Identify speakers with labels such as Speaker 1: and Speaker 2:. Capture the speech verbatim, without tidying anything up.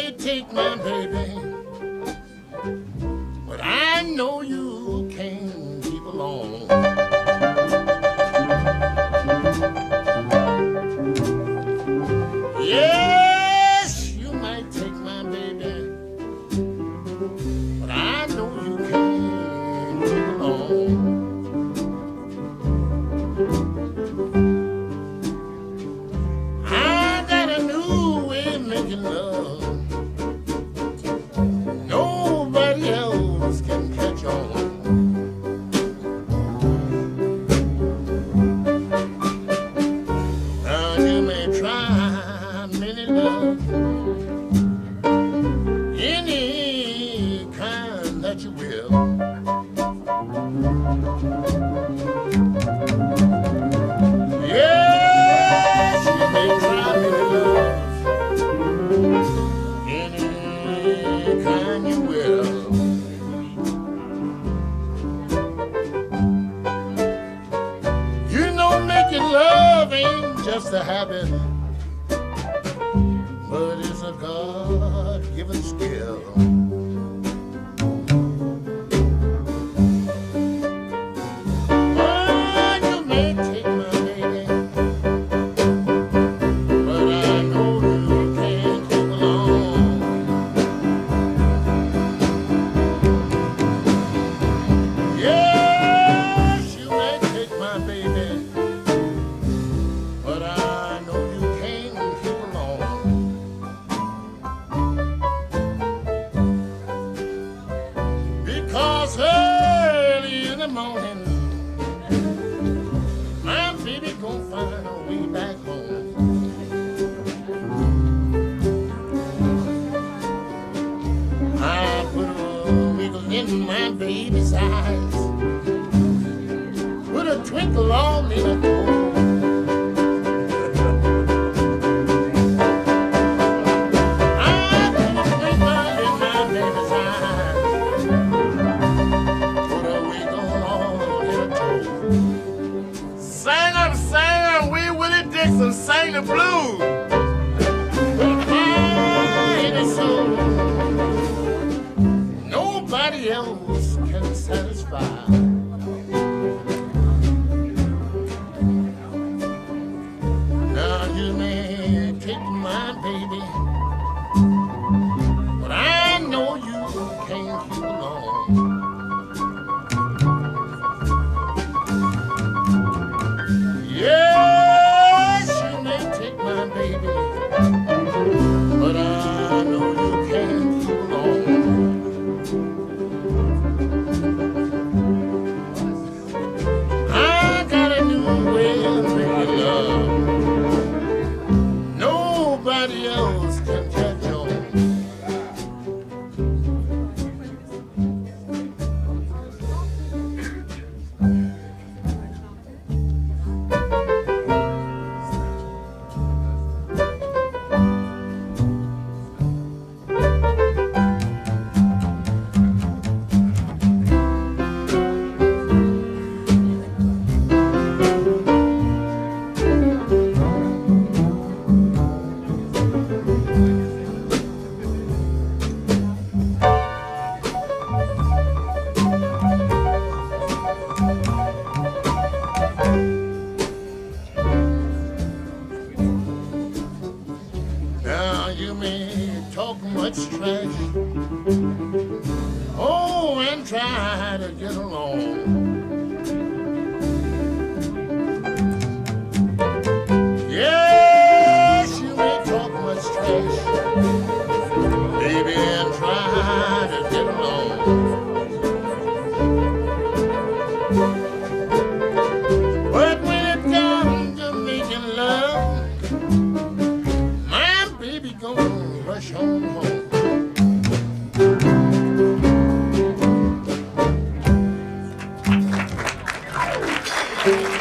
Speaker 1: may take my baby, but I know you can't keep along. Yes, you might take my baby, but I know you can't keep along. I got a new way of making love. Nobody else can catch on. Now you may try many love, any kind that you will. Yes, you may try many love, any kind you will. You know making love ain't just a habit, but it's a God-given skill. Oh, you may take my baby, but I know you can't keep along. Yes, you may take my baby, but I know you can't keep along. Because early in the morning, my baby gon' find her way back home. I put a wiggle in my baby's eyes, put a twinkle all in her toe. I put a twinkle in my baby's eyes, put a wiggle all in her toe. Sing 'em, sing 'em, Wee Willie Dixon sang the blues. But mine is so nobody else can satisfy. Now you may take my baby, but I know you can't keep along. Yes, you may take my baby, but I know you can't keep along. I got a new way of making love. Nobody else can catch on. Now you may talk much trash, oh, and try to get along. Yes, you may talk much trash, baby, and try to get along. But when it comes to making love, my baby gon' rush home home.